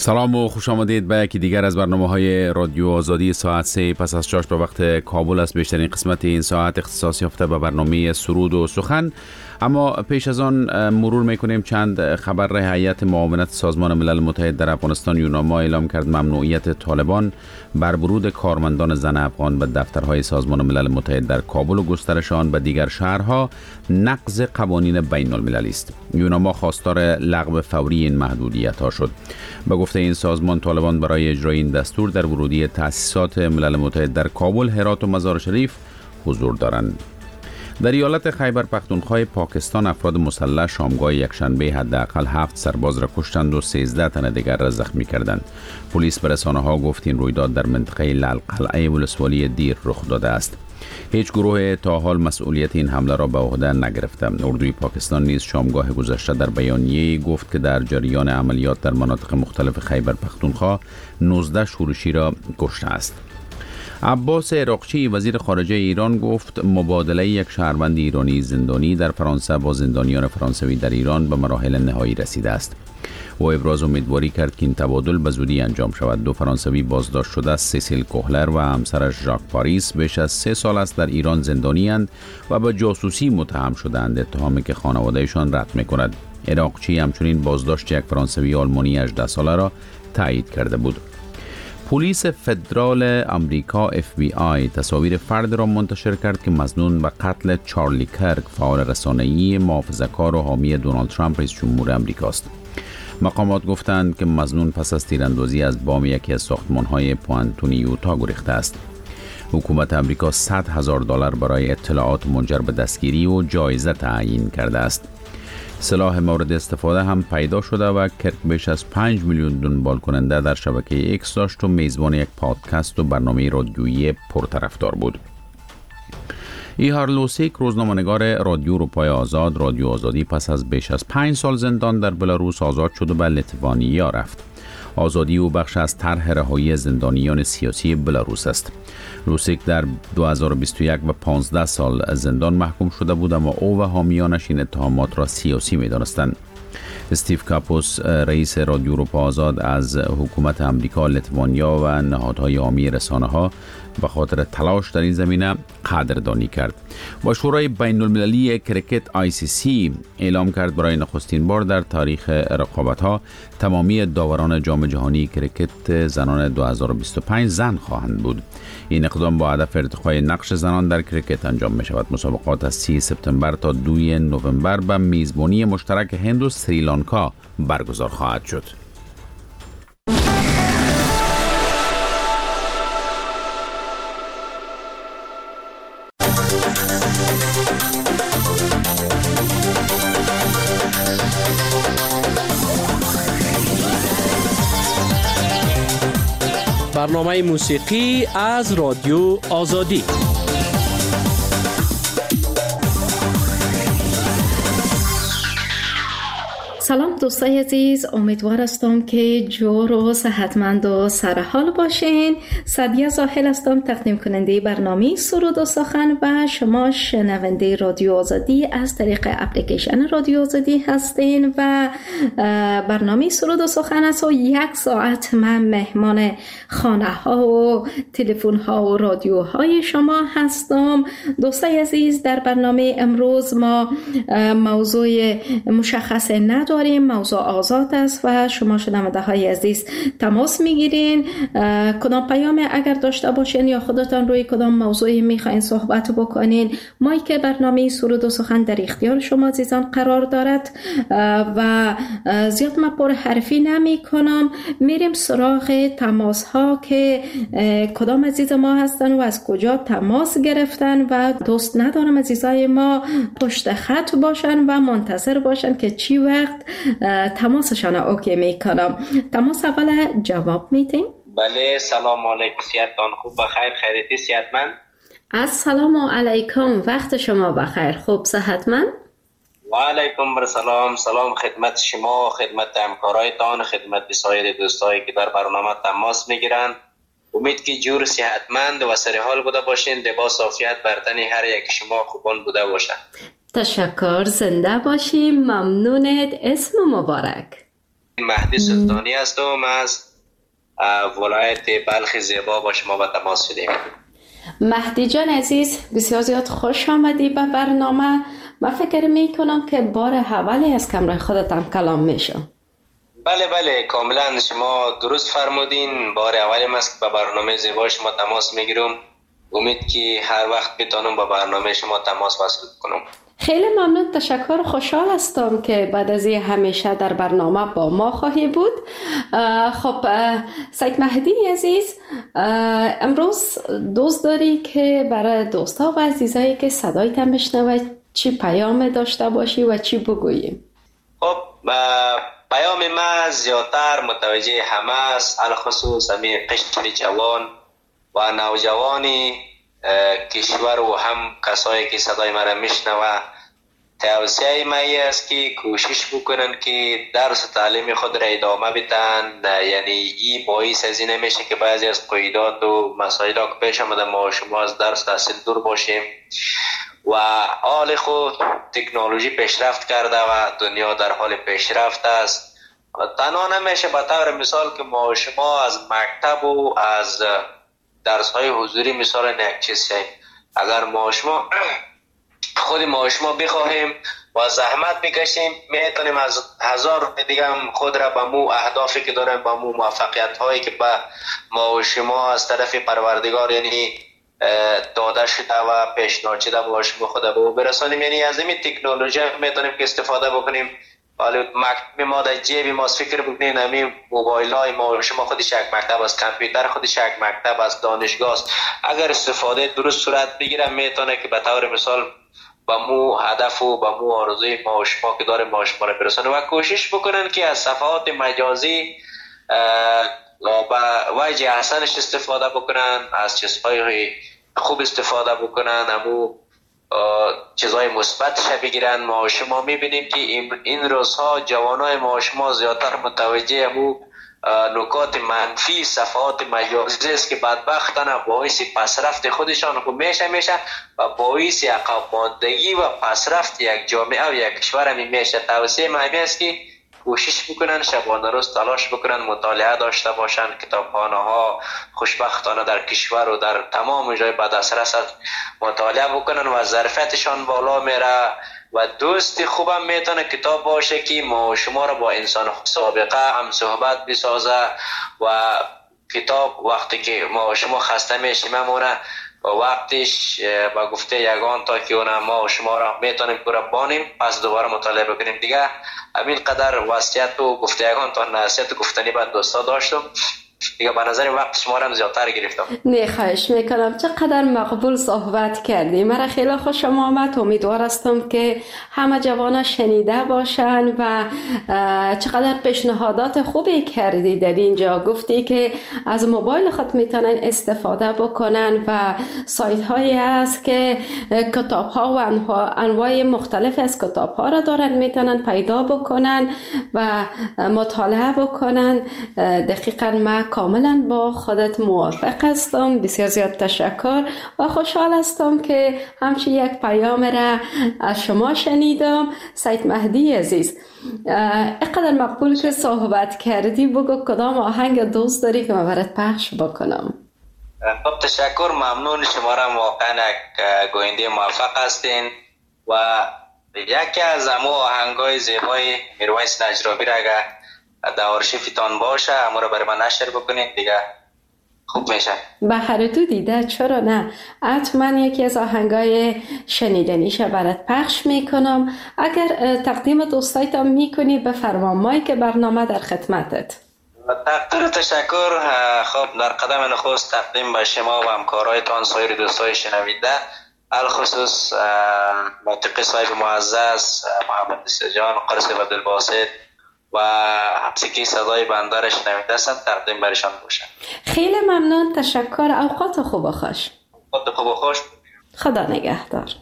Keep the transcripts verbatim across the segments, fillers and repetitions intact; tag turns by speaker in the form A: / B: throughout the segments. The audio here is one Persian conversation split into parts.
A: سلام و خوش آمدید به یکی دیگر از برنامه‌های رادیو آزادی. ساعت سه پس از چاش به وقت کابل است. بیشترین قسمت این ساعت اختصاص یافته به برنامه سرود و سخن. اما پیش از آن مرور میکنیم چند خبر. هیئت معاونت سازمان ملل متحد در افغانستان یوناما اعلام کرد ممنوعیت طالبان بر ورود کارمندان زن افغان به دفترهای سازمان ملل متحد در کابل و گسترش آن به دیگر شهرها نقض قوانین بین المللی است. یوناما خواستار لغو فوری این محدودیت ها شد. به گفته این سازمان، طالبان برای اجرای این دستور در ورودی تأسیسات ملل متحد در کابل، هرات و مزار شریف حضور دارند. در ایالت خیبر پختونخوا پاکستان افراد مسلح شامگاه یکشنبه حداقل هفت سرباز را کشتند و سیزده تن دیگر را زخمی کردند. پلیس به رسانه‌ها گفت این رویداد در منطقه لالقلعه ولسوالی دیر رخ داده است. هیچ گروه تا حال مسئولیت این حمله را به عهده نگرفته. اردوی پاکستان نیز شامگاه گذشته در بیانیه‌ای گفت که در جریان عملیات در مناطق مختلف خیبر پختونخوا نوزده شورشی را کشته است. عباس عراقچی وزیر خارجه ایران گفت مبادله یک شهروند ایرانی زندانی در فرانسه با زندانیان فرانسوی در ایران به مراحل نهایی رسیده است. او ابراز امیدواری کرد که این تبادل به زودی انجام شود. دو فرانسوی بازداشت شده سیسیل کوهلر و همسرش ژاک پاریس بیش از سه سال است در ایران زندانی اند و به جاسوسی متهم شدهاند، اتهامی که خانوادهشان رد می‌کند. عراقچی همچنین بازداشت یک فرانسوی آلمانی هجده ساله را تایید کرده بود. پلیس فدرال آمریکا اف بی آی تصاویر فرد را منتشر کرد که مظنون به قتل چارلی کرک، فعال رسانه‌ای محافظه‌کار و حامی دونالد ترامپ رئیس جمهور آمریکا است. مقامات گفتند که مظنون پس از تیراندازی از بام یکی از ساختمان‌های پوانتون یوتا گریخته است. حکومت آمریکا صد هزار دلار برای اطلاعات منجر به دستگیری و جایزه تعیین کرده است. سلاح مورد استفاده هم پیدا شده و کرک بیش از پنج میلیون دنبال کننده در شبکه ایکس داشت و میزبان یک پادکست و برنامه رادیویی پرطرفدار بود. ایهار لوسیک، روزنامه‌نگار رادیو اروپای آزاد، رادیو آزادی، پس از بیش از پنج سال زندان در بلاروس آزاد شد و به لیتوانیا رفت. آزادی او بخش از طرح رهایی زندانیان سیاسی بلاروس است. لوسیک در دو هزار و بیست و یک به پانزده سال زندان محکوم شده بود، اما او و حامیانش این اتهامات را سیاسی می‌دانستند. استیو کاپوس، رئیس رادیو اروپا آزاد، از حکومت امریکا، لیتوانیا و نهادهای حامی رسانه‌ها به خاطر تلاش در این زمینه قدردانی کرد. و شورای بین المللی کریکت آی سی سی اعلام کرد برای نخستین بار در تاریخ رقابت‌ها تمامی داوران جام جهانی کریکت زنان دو هزار و بیست و پنج زن خواهند بود. این اقدام با هدف ارتقای نقش زنان در کریکت انجام می شود. مسابقات از سی سپتامبر تا دو نوامبر به میزبانی مشترک هند و سریلانکا برگزار خواهد شد.
B: برنامه موسیقی از رادیو آزادی.
C: سلام دوستای عزیز، امیدوار هستم که جور و صحتمند و سرحال باشین. سعدیه زاهل هستم، تقدیم کننده برنامه سرود و سخن و شما شنونده رادیو آزادی از طریق اپلیکیشن رادیو آزادی هستین و برنامه سرود و سخن است و یک ساعت من مهمان خانه ها و تلفن ها و رادیو های شما هستم. دوستای عزیز، در برنامه امروز ما موضوع مشخص نداریم، موضوع آزاد است و شما شنونده های عزیز تماس میگیرین. کدام پیام اگر داشته باشین یا خودتان روی کدام موضوعی میخواین صحبت بکنین، مایک برنامه سرود و سخن در اختیار شما عزیزان قرار دارد و زیاد من پر حرفی نمی کنم. میریم سراغ تماس ها که کدام عزیز ما هستن و از کجا تماس گرفتن و دوست ندارم عزیزای ما پشت خط باشن و منتظر باشن که چی وقت تماسشان اوکی میکنم. تماس اول جواب میتین؟
D: بله، سلام علیکم، سیادتان خوب بخیر، خیریتی صحتمند؟
C: السلام علیکم، وقت شما بخیر، خوب صحتمند؟
D: و علیکم برسلام، سلام خدمت شما، خدمت همکارایتان، خدمت سایر دوستایی که در برنامه تماس میگیرند. امید که جور صحتمند و سرحال بوده باشین، لباس عافیت بر تن هر یک شما خوبان بوده باشد.
C: تشکر، زنده باشیم، ممنونت. اسم مبارک؟
D: مهدی سلطانی هستم از ولایت بلخ زیبا با شما به تماس شدیم.
C: مهدی جان عزیز، بسیار زیاد خوش آمدی به برنامه. من فکر می کنم که بار اولی از کمره خودت هم کلام میشم.
D: بله بله کاملا شما درست فرمودین. بار اولیم است که به برنامه زیبا شما تماس میگیرم. امید که هر وقت بتونم با برنامه شما تماس وصل کنم.
C: خیلی ممنون، تشکر. خوشحال هستم که بعد از این همیشه در برنامه با ما خواهی بود. خب سید مهدی عزیز، امروز دوست داری که برای دوستا و عزیزایی که صدایت بشنوه چی پیام داشته باشی و چی بگوییم؟
D: خب پیام ما زیادتر متوجه همه است، الخصوص همین قشر جوان و نوجوانی کشور و هم کسایی که صدای مرا میشنوه. توصیه ما است که کوشش بکنن که درس تعلیم خود را ادامه بدن. یعنی این باعث از این میشه که بعضی از قیودات و مسائل که پیش آمده ما شما از درس تحصیل دور باشیم و حال خود تکنولوژی پیشرفت کرده و دنیا در حال پیشرفت است. تنها نمیشه به طور مثال که ما شما از مکتب و از درس های حضوری مثال یک چیز شیم. اگر ما شما خود ما شما بخواهیم و زحمت بکشیم میتونیم از هزار دیگه هم خود را به مو اهدافی که داریم، به مو موفقیت هایی که به ما و شما از طرف پروردگار یعنی داده شده و پیشنهاد شده با شما خود به برسانیم. یعنی از این تکنولوژی میتونیم که استفاده بکنیم. حالا مکتب ما در جیب ما فکر بکنین همین موبایل های ما شما خودش یک مکتب است، کامپیوتر خودش یک مکتب است، دانشگاه است. اگر استفاده درست صورت بگیره میتونه که به طور مثال با مو هدف و با مو آرزوی ما و شما که داره ما شما را برسانه و کوشش بکنن که از صفحات مجازی با وجه احسنش استفاده بکنن، از چیزهای خوب استفاده بکنن، همو چیزهای مثبتش بگیرن. ما شما میبینیم که این روزها جوانای ما شما زیادتر متوجه همو نکات منفی صفحات مجازی است که بدبختانه باعث پسرفت خودشان خود میشه میشه و باعث عقب ماندگی و پسرفت یک جامعه و یک کشور هم میشه. توصیه من است که کوشش بکنن شبانه روز تلاش بکنن، مطالعه داشته باشن، کتابخانه ها خوشبختانه در کشور و در تمام جای به دسترس مطالعه بکنن و ظرفیتشان بالا میره و دوست خوبم میتونه کتاب باشه که ما شما را با انسان سابقه هم صحبت بسازه و کتاب وقتی که ما شما خسته میشیم همونه وقتش با گفته یگان تا که اونم ما شما را میتونیم پورا بانیم پس دوباره مطالعه بکنیم دیگه. همین قدر وصیت و گفته یگان تا نصیحت گفتنی بعد دوستا داشتم دیگه. به نظر وقت شما را زیادتر گرفتم.
C: نه خواهش میکنم، چقدر مقبول صحبت کردی. مرا خیلی خوشم آمد. امیدوار هستم که همه جوانا شنیده باشن و چقدر پیشنهادات خوبی کردی در اینجا. گفتی که از موبایل خود میتونن استفاده بکنن و سایت هایی هست که کتاب ها و انواع مختلف از کتاب ها را دارن میتونن پیدا بکنن و مطالعه بکنن. دقیقاً ما کاملا با خودت موافق هستم. بسیار زیاد تشکر و خوشحال هستم که همچین یک پیام را از شما شنیدم. سید مهدی عزیز، اینقدر مقبول که صحبت کردی، بگو کدام آهنگ دوست داری که من برات پخش بکنم؟
D: خب تشکر، ممنون. شما را واقعا یک گوینده موفق هستین و یکی از امو آهنگای زیبای میرویس نجرابی را اگر در آرشیفتان باشه امو رو برای من نشر بکنید دیگه خوب میشه.
C: به هر دو دیده، چرا نه؟ حتما یکی از آهنگای شنیدنیشه برات پخش میکنم. اگر تقدیم دوستایت هم میکنی بفرما، مایی که برنامه در خدمتت.
D: تقدیر تشکر. خب در قدم نخست تقدیم به شما و همکارایتان سایر دوستای شنویده، الخصوص متقی صاحب معزز محمد نصیرجان قرص عبدالباسط و حبسکی صدای بنده را شنویده هستند تقدیم برشان باشم.
C: خیلی ممنون، تشکر. اوقات خوب و خوش.
D: اوقات خوب و خوش.
C: خدا نگهدار.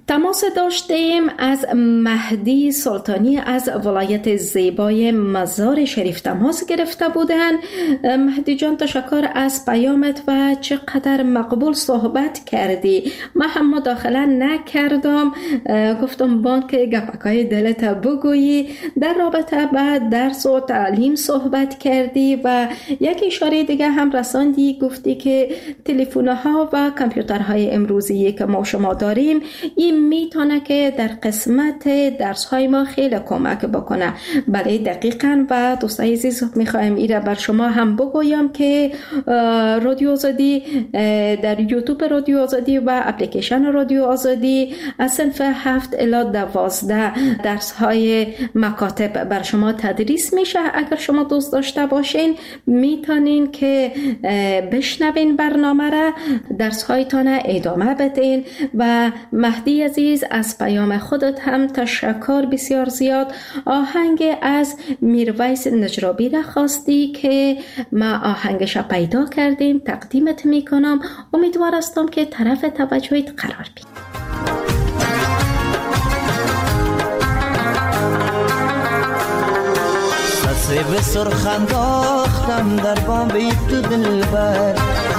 C: تماس داشتیم از مهدی سلطانی از ولایت زیبای مزار شریف تماس گرفته بودن. مهدی جان تشکر از پیامت و چقدر مقبول صحبت کردی. من هم مداخله نکردم، گفتم بان که گپکای دلت بگویی. در رابطه با درس و تعلیم صحبت کردی و یک اشاره دیگه هم رساندی، گفتی که تلفن‌ها و کامپیوترهای امروزی که ما شما داریم این میتونه که در قسمت درس های ما خیلی کمک بکنه. بله دقیقاً. و دوستای عزیز میخوایم ایره بر شما هم بگویم که رادیو آزادی در یوتیوب رادیو آزادی و اپلیکیشن رادیو آزادی از صنف هفت الی دوازده درس های مکاتب بر شما تدریس میشه. اگر شما دوست داشته باشین میتونین که بشنوین برنامه را، درس هایتان ادامه بدین. و مهدی عزیز از پیام خودت هم تشکر بسیار زیاد. آهنگ از میرویس نجرابی را خواستی که ما آهنگش پیدا کردیم، تقدیمت میکنم. امیدوار هستم که طرف توجهت قرار بید.
E: سه به سرخ انداختم در بام تو دلبر،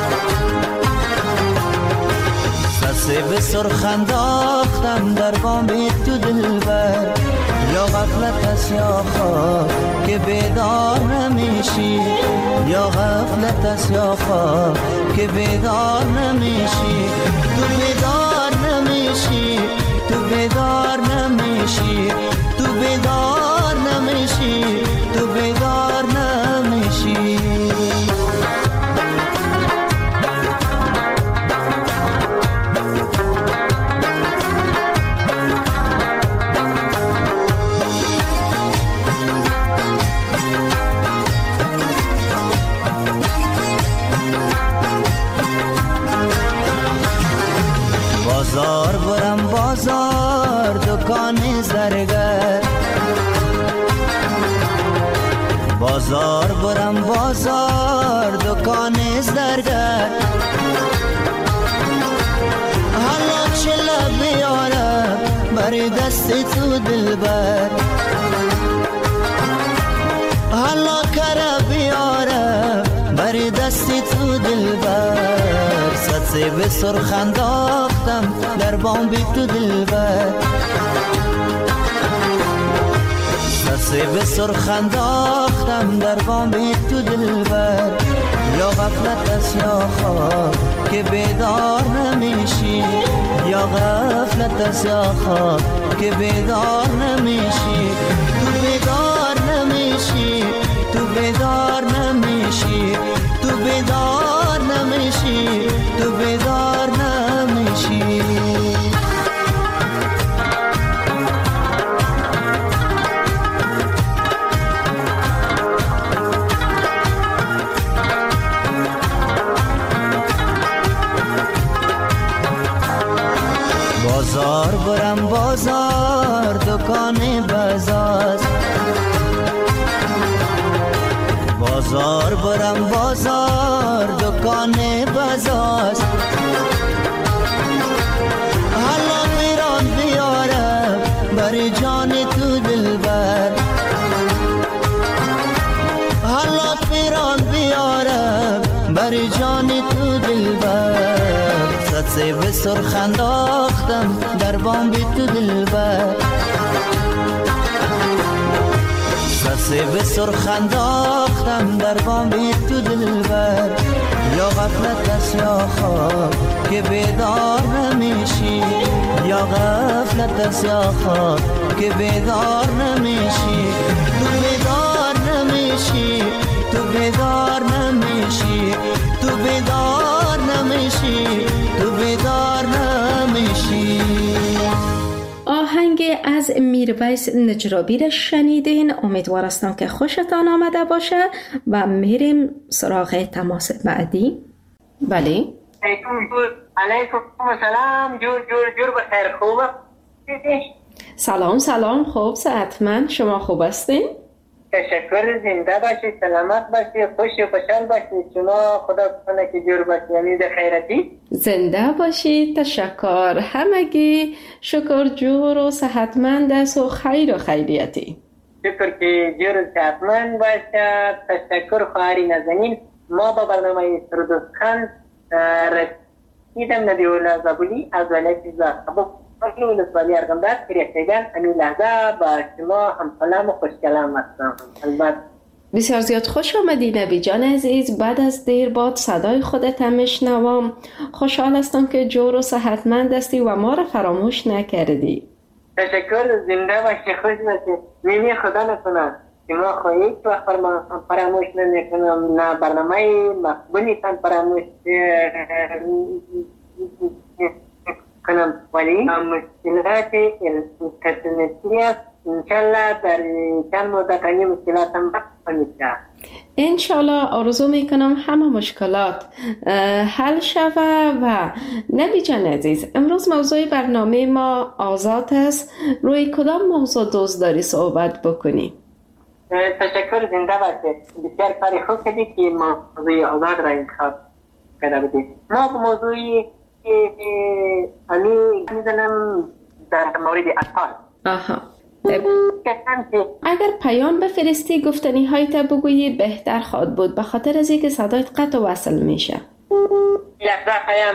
E: سه به سرخ انداختم در بام تو دلبر. یا غفلت است یا خواب که بیدار نمیشی، یا غفلت است یا خواب که بیدار نمیشی. تو بیدار نمیشی، تو بیدار نمیشی، تو بیدار نمیشی، تو بیدار نمیشی. بازار برم بازار دکان زرگر، بازار برم بازار دکان زرگر. حالا چلا بیارم بر دست تو دلبر، حالا کرا بیارم بر دست تو دلبر. سه به سرخ انداختم در بام بی تو دلبر، سه به سرخ انداختم در بام بی تو دلبر. یا غفلت است یا خواب که بیدار نمیشی، یا غفلت است یا خواب که بیدار نمیشی. تو بیدار نمیشی، تو بیدار نمیشی، تو بیدار نمیشی، تو بیدار نمیشی. بازار برم بازار دکان بازار، بازار برم بازار دکان بازار. حالا میران بیارم بر جان تو دلبر، حالا میران بیارم بر جان تو دلبر. سه به سرخ انداختم در بام بی تو دلبر، سه به سرخ انداختم در بام بی تو دلبر. یا غفلت است یا خواب که بیدار نمیشی، یا غفلت است یا خواب که بیدار نمیشی. تو بیدار نمیشی، تو بیدار نمیشی، تو بیدار نمیشی، تو بیدار نمیشی.
C: آهنگ از میرویس نجرابی را شنیدین. امیدوار هستم که خوشتان آمده باشه و میریم سراغ تماس بعدی. بله
F: علیکم سلام. جور جور جور بخیر. خوبه؟
C: سلام سلام. خوب صحتمند. شما خوب هستین؟
F: تشکر، زنده باشید، سلامت باشید، خوش و خوشحال باشید. شما خدا کنه که جور باشید، یعنی در خیرتی.
C: زنده باشید، تشکر. همگی شکر جور و صحتمند است و خیر و خیریتی.
F: شکر که جور و صحتمند باشد. تشکر خواهری نازنین. ما با برنامه سرود و سخن رسیدم نبی الله زابلی از ولایت زابل ولسوالی ارغنداب کریشگان. همین لحظه با شما هم سلام و خوش کلام هستم. البته
C: بسیار زیاد خوش آمدی نبی جان عزیز. بعد از دیر باد صدای خودت هم میشنوم. خوشحال هستم که جور و صحتمند هستی و ما را فراموش نکردی.
F: تشکر، زنده باشی، خوش باشی. میمی خدا نکنه که ما خواهید وقت فراموش نکنم، نه برنامه مقبولیتان فراموش کنم، ولی مشکلات اینترنتی است. انشالله در چند مدت این مشکلات هم میشه.
C: انشالله آرزو میکنم همه مشکلات حل شوه. و نبی جان عزیز، امروز موضوع برنامه ما آزاد است. روی کدام موضوع دوست داری صحبت بکنی؟
F: تشکر، زنده باشید. بسیار کاری خوب کردی که موضوع آزاد را انتخاب کرده بودید. ما به موضوعی امی میزنم در مورد اطفال.
C: آها. اگر پیام بفرستی گفتنی های تا بگویی بهتر خواهد بود، به خاطر از اینکه صدایت قطع و وصل میشه.
F: لحظه پیام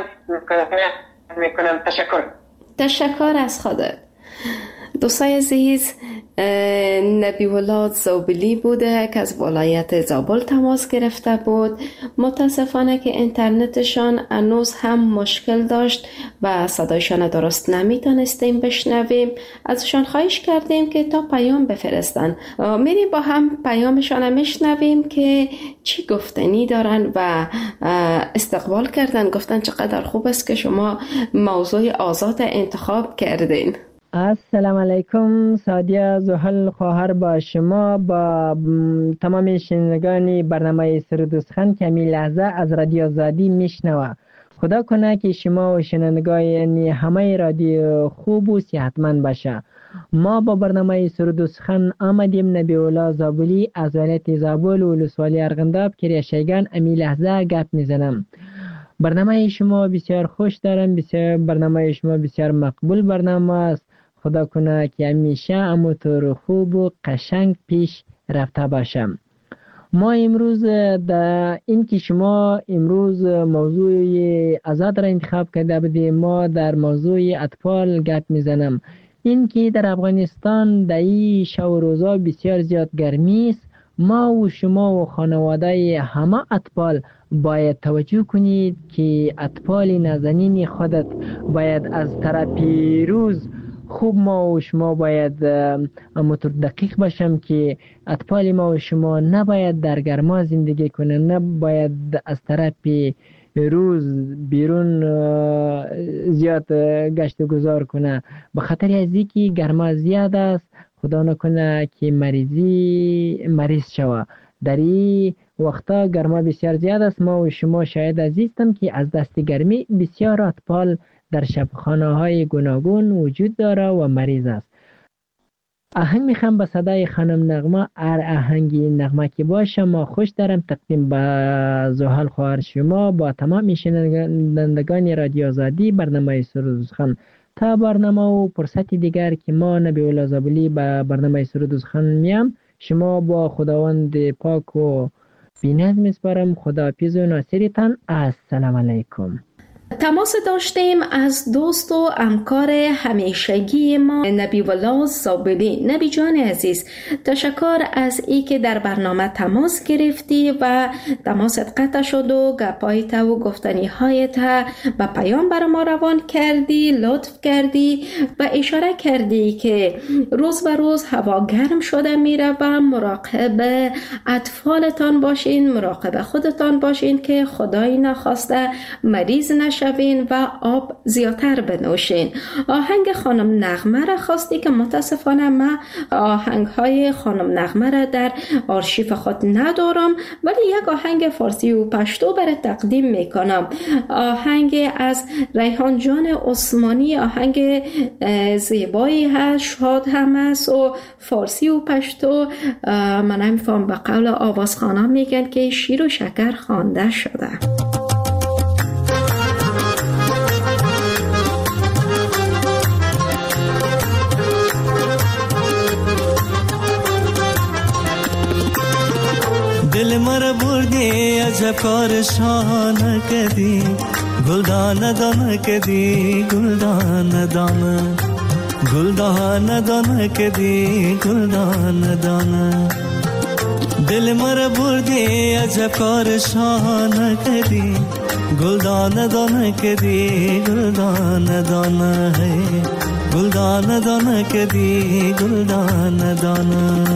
F: میکنم. تشکر.
C: تشکر از خودت. دوستای عزیز، نبی الله زابلی بوده که از ولایت زابل تماس گرفته بود. متاسفانه که اینترنتشان هنوز هم مشکل داشت و صدایشان درست نمیتونستیم بشنویم. ازشان خواهش کردیم که تا پیام بفرستن. میریم با هم پیامشان میشنویم که چی گفتنی دارن و استقبال کردن. گفتن چقدر خوب است که شما موضوع آزاد انتخاب کردین.
G: السلام علیکم. سادیه زحل خواهر با شما با تمام شنوندگان برنامه سرود و سخن که همین لحظه از رادیو آزادی میشنوه. خدا کنه که شما و شنوندگان همه رادیو خوب و صحتمند باشه. ما با برنامه سرود و سخن آمدیم. نبی الله زابلی از ولایت زابل و ولسوالی ارغنداب کریشگان همین لحظه گپ میزنم. برنامه شما بسیار خوش دارم. بسیار برنامه شما بسیار مقبول برنامه است. خدا کنه که همیشه همونطور خوب و قشنگ پیش رفته باشم. ما امروز در این که شما امروز موضوع آزاد را انتخاب کرده بودیم، ما در موضوع اطفال گپ میزنم. این که در افغانستان در این شب و روزا بسیار زیاد گرمی است. ما و شما و خانواده همه اطفال باید توجه کنید که اطفال نازنین خودت باید از طرف روز خوب ما و شما باید همونطور دقیق باشم که اطفال ما و شما نباید در گرما زندگی کنن، نباید از طرف روز بیرون زیاد گشت و گذار کنه، به خاطر از اینکه گرما زیاد است. خدا نکنه که مریضی مریض شوه. در این وقتا گرما بسیار زیاد است. ما و شما شاید عزیزم که از دست گرمی بسیار اطفال در شبخانه های گوناگون وجود داره و مریض است. آهنگ میخوام به صدای خانم نغمه. هر آهنگی نغمه که باشه ما خوش دارم تقدیم به زحل خواهر شما با تمام شنوندگان رادیو آزادی برنامه سرود و سخن. تا برنامه و فرصتی دیگر که ما نبی الله زابلی به برنامه سرود و سخن میام، شما با خداوند پاک و بی‌نظم میسپارم. خداحافظ و ناصرتان. السلام علیکم.
C: تماس داشتیم از دوست و همکار همیشگی ما نبی الله زابلی. نبی جان عزیز، تشکر از ای که در برنامه تماس گرفتی و تماست قطع شد و گپایت و گفتنی هایت و پیام بر ما روان کردی، لطف کردی و اشاره کردی که روز به روز هوا گرم شده میره و مراقب اطفالتان باشین، مراقب خودتان باشین که خدای نخواسته مریض نشه شوین و آب زیادتر بنوشین. آهنگ خانم نغمه را خواستی که متاسفانه من آهنگ های خانم نغمه را در آرشیف خود ندارم، ولی یک آهنگ فارسی و پشتو برای تقدیم میکنم. آهنگ از ریحان جان عثمانی، آهنگ زیبایی هست، شاد هم است و فارسی و پشتو. من نمیفهم، به قول آوازخوانا میگن که شیر و شکر خوانده شده.
E: دل مرا بردی عجب کار شانه کردی، گلدان دانه کردی، گلدان دانه، گلدان دانه کردی، گلدان دانه. دل مرا بردی عجب کار شانه کردی، گلدان دانه کردی، گلدان دانه، گلدان دانه کردی، گلدان دانه.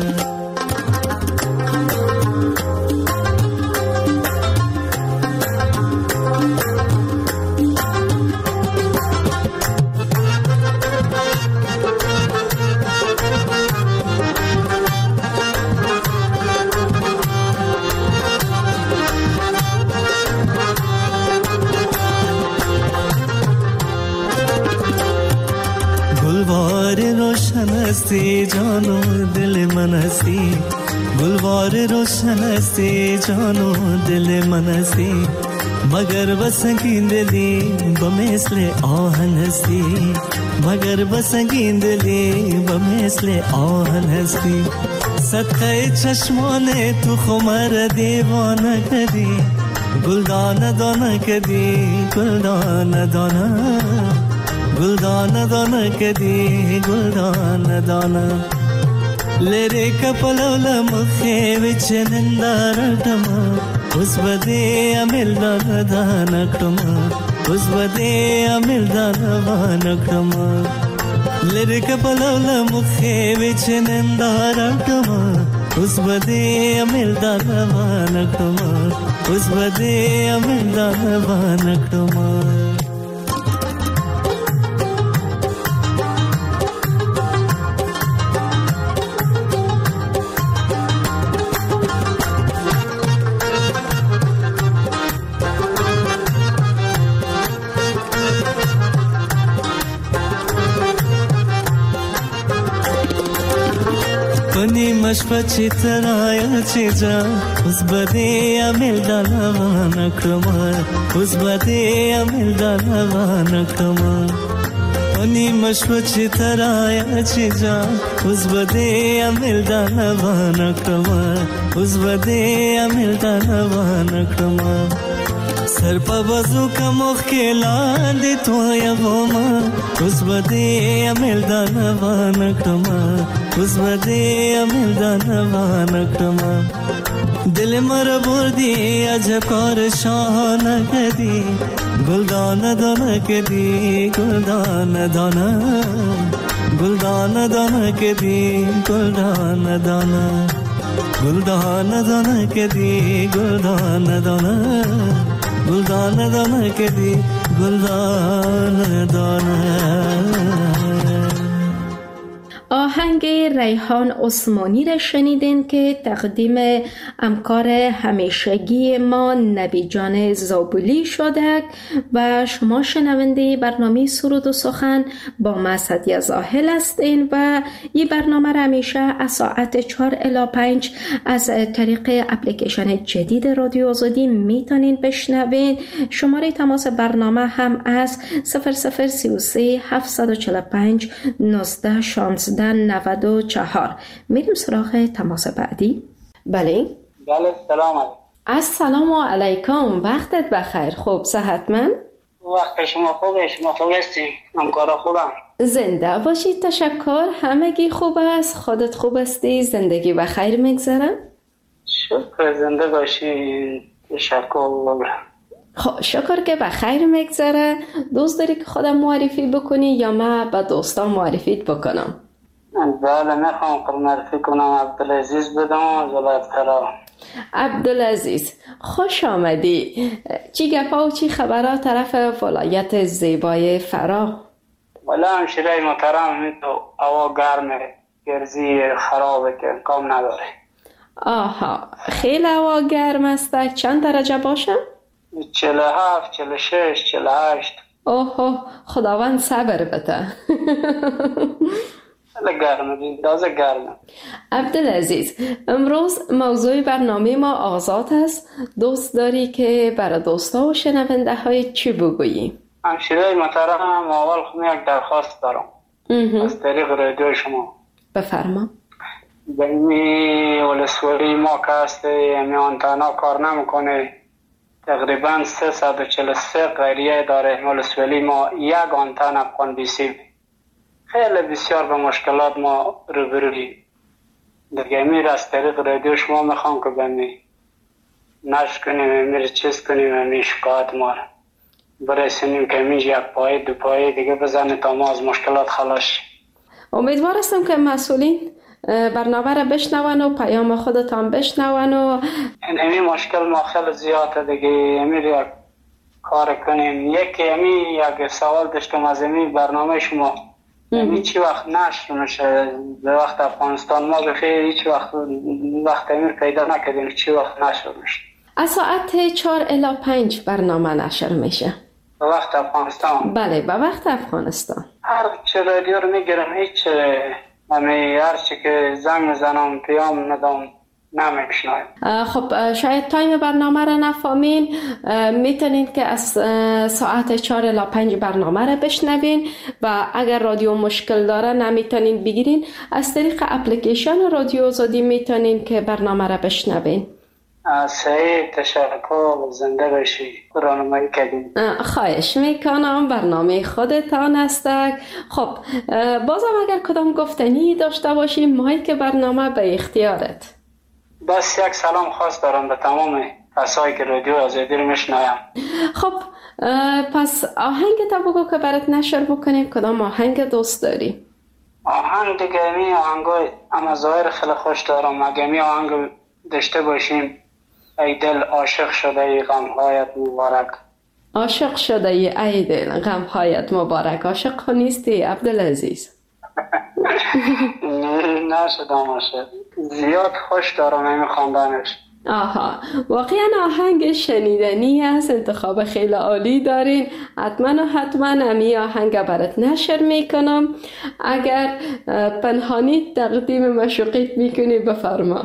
E: हस्ती जानो दिल मन हस्ती, गुलवार रोशन हस्ती जानो दिल मन हस्ती, मगर बसंगी दिली बमेसले आहन हस्ती, मगर बसंगी दिली बमेसले आहन हस्ती. सदक़े चश्माने तू खुमर दीवाना कदी, गुलदान दाना कदी, गुलदान दाना, गुलदान दाना कदी, गुलदान दाना. लेरे कपलोल मुखे विच निंदारटमा, उस बदे अमिल दानकटमा, उस बदे अमिल दानकटमा. लेरे कपलोल मुखे विच निंदारटमा, उस बदे अमिल दानकटमा, उस बदे अमिल दानकटमा. मशपची तराया चीजा, उस बदे अमिल दानवान क्रमा, उस बदे अमिल दानवान क्रमा. अनि मशपची तराया चीजा, उस बदे अमिल दानवान क्रमा, उस बदे अमिल दानवान क्रमा. सर पर वजू का मुख्किला दे तो या बोमा, उस बदे अमिल दानवान क्रमा, उस बदे अमिल दानवान क्रमा. दिल मर बुर्दी अजब कौर शान कदी, गुलदान दाना कदी, गुलदान दाना, गुलदान दाना कदी, गुलदान दाना, गुलदान दाना कदी, गुलदान दाना, गुलदान दाना कदी, गुलदान दाना.
C: آهنگ ریحان عثمانی را شنیدین که تقدیم همکار همیشگی ما نبی جان زابلی شده و شما شنونده برنامه سرود و سخن با من سعدیه زاهل هستین و این برنامه را همیشه از ساعت چهار الی پنج از طریق اپلیکیشن جدید رادیو آزادی میتونین بشنوین. شماره تماس برنامه هم از صفر صفر سی و سه هفتصد و چهل و پنج نوزده شانزده نود و چهار. میریم سراغ تماس بعدی. بله
F: بله سلام علیکم.
C: السلام علیکم، وقتت بخیر. خوب صحتمند؟
F: وقت شما خوبه؟ شما خوب هستین؟ همکارا خوبم؟
C: زنده باشید. تشکر. همگی خوب است؟ خودت خوب هستی؟ زندگی بخیر میگذره؟
F: شکر زنده باشی. تشکر.
C: خب شکر که بخیر میگذره. دوست داری که خودم معرفی بکنی یا من به دوستان معرفیت بکنم؟
F: بله میخوام خود معرفی کنم. عبدالعزیز بدم از ولایت فرا.
C: عبدالعزیز خوش آمدی. چی گپا و چی خبرات طرف ولایت زیبای فرا؟
H: والا همشیره محترم می تو هوا گرمه، گرزی خرابه که کام نداره.
C: آها خیلی هوا گرم است. چند درجه باشه؟
H: چهل و هفت، چهل و شش، چهل و هشت.
C: اوه خداوند صبر بده.
H: خیلی گرمه، تازه گرمه.
C: عبدالعزیز امروز موضوع برنامه ما آزاد است. دوست داری که برای دوستا و شنونده های چی بگویی؟
H: همشیره محترم اول خود یک درخواست دارم از طریق رادیو شما.
C: بفرما.
H: بینی ولسوالی ما که هسته یعنی آنتنا کار نمیکنه، تقریبا سیصد و چهل و سه قریه داره ولسوالی ما، یک آنتن افغان بیسی. خیلی بسیار به مشکلات ما روبرویم. دیگه امیر از طریق رادیو شما میخوام که بینی نشر کنیم، امیر چیز کنیم، امیر شکایت ما برسونیم که امیر یک پایه دو پایه دیگه بزنه تا ما از مشکلات خلاص.
C: امیدوار هستم که مسئولین برنامه را بشنون و پیام خودتان بشنون و
H: این مشکل ما خیلی زیاده دیگه. امیر یک کار کنیم. یکی امی یک سوال داشتم از امی برنامه شما، امی چی وقت نشر میشه به وقت افغانستان؟ ما بخیر هیچ وقت وقت امیر پیدا نکردیم چی وقت نشر میشه. از
C: ساعت چهار الی پنج برنامه نشر میشه
H: به وقت افغانستان.
C: بله به وقت افغانستان.
H: هر چه رادیو رو میگیرم هیچ امی هر چی که زنگ میزنم پیام ندام نمیشنویم.
C: خب شاید تایم برنامه را نفهمین، میتونین که از ساعت چهار الی پنج برنامه را بشنوین و اگر رادیو مشکل داره نمیتونین بگیرین از طریق اپلیکیشن رادیو آزادی میتونین که برنامه را بشنوین.
H: صحیح، تشکر، زنده باشی، راهنمایی کردین.
C: خواهش میکنم، برنامه خودتان است. خب بازم اگر کدام گفتنی داشته باشیم مایی که برنامه به اختیارت.
H: بس یک سلام خاص دارم به تمام کسایی که رادیو آزادی رو میشنویم.
C: خب پس آهنگ تا بگو که برات نشر بکنیم. کدام آهنگ دوست داری؟
H: آهنگ دیگه می آهنگای اما ظاهر خیلی خوش دارم. اگه می آهنگ داشته باشیم ای دل عاشق شده ای غمهایت مبارک.
C: عاشق شده ای دل غمهایت مبارک. عاشق نیستی عبدالعزیز؟
H: نه شدم عاشق، زیاد خوش دارم این خواندنش.
C: آها واقعا آهنگ شنیدنی است. انتخاب خیلی عالی دارین. حتما و حتما امی آهنگ برات نشر میکنم. اگر پنهانی تقدیم مشوقیت میکنی بفرما.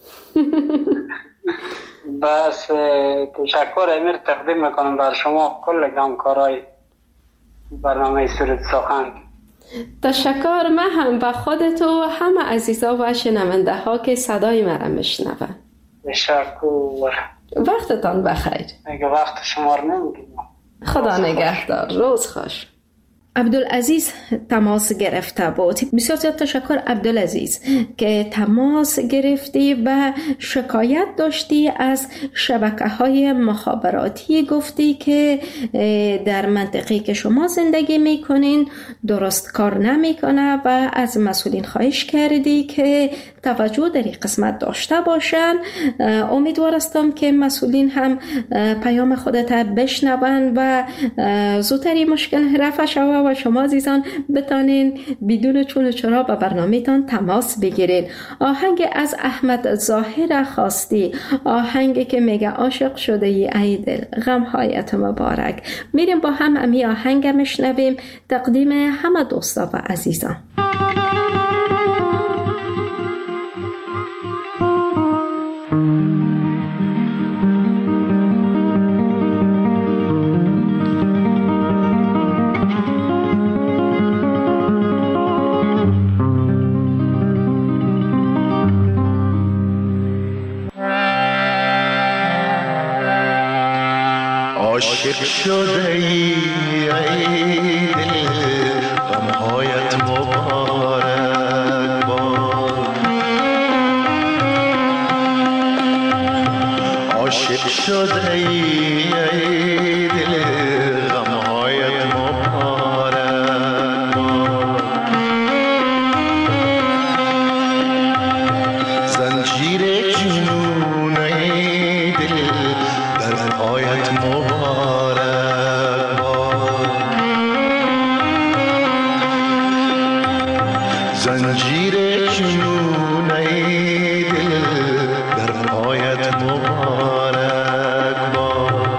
H: بس تشکر امیر تقدیم میکنم بر شما کل همکارای برنامه سرود سخن.
C: تشکر من هم به خودت و همه عزیزا و شنونده ها که صدای مرا میشنون.
H: تشکر،
C: وقتتان بخیر.
H: اگه وقت شما رو نمیگیم.
C: خدا نگهدار، روز خوش. عبدالعزیز تماس گرفته بود. بسیار زیاد تشکر عبدالعزیز که تماس گرفتی و شکایت داشتی از شبکه های مخابراتی. گفتی که در منطقه که شما زندگی میکنین درست کار نمیکنه و از مسئولین خواهش کردی که توجه در این قسمت داشته باشن. امیدوار هستم که مسئولین هم پیام خودت بشنون و زودتر مشکل رفع شود و شما عزیزان بتانین بدون چون و چرا به برنامه‌تان تماس بگیرین. آهنگ از احمد ظاهر خواستی، آهنگی که میگه عاشق شده ای دل غمهایت مبارک. میریم با هم امی آهنگ میشنویم تقدیم همه دوستا و عزیزان.
I: عاشق شده ای دل غمهایت مبارک باد. عاشق شده ای دل غمهایت مبارک باد. زنجیر جنون زنجیر جنون ای دل در پایت مبارک باد.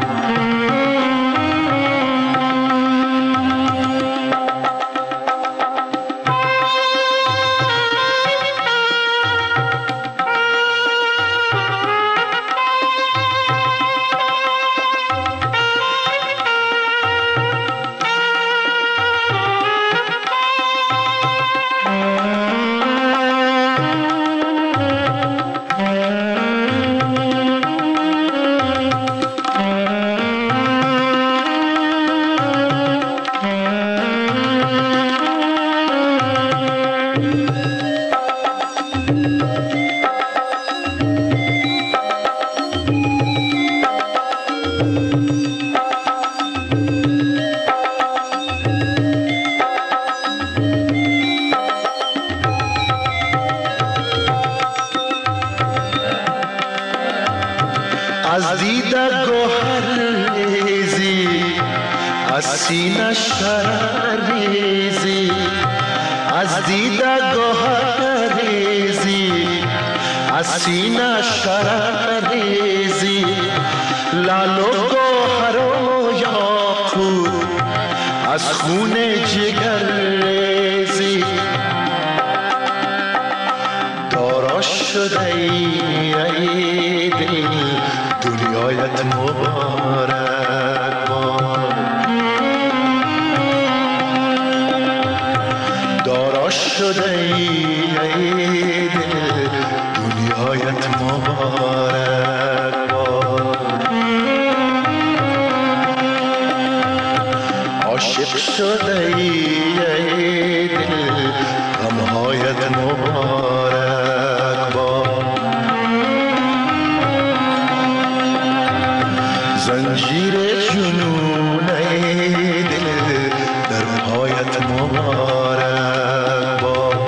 I: از دیده گوهر ریزی، از سینه شرر ریزی، از دیده گوهر ریزی، از سینه شرر ریزی، لال و گوهر و یاقوت از خون جگر ریزی. دارا شده ای دل دنیایت مبارک باد. دارا شده ای دل دنیایت مبارک باد. عاشق شده ای دل غمهایت مبارک باد. زنجیر جنون ای دل در پایت مبارک باد.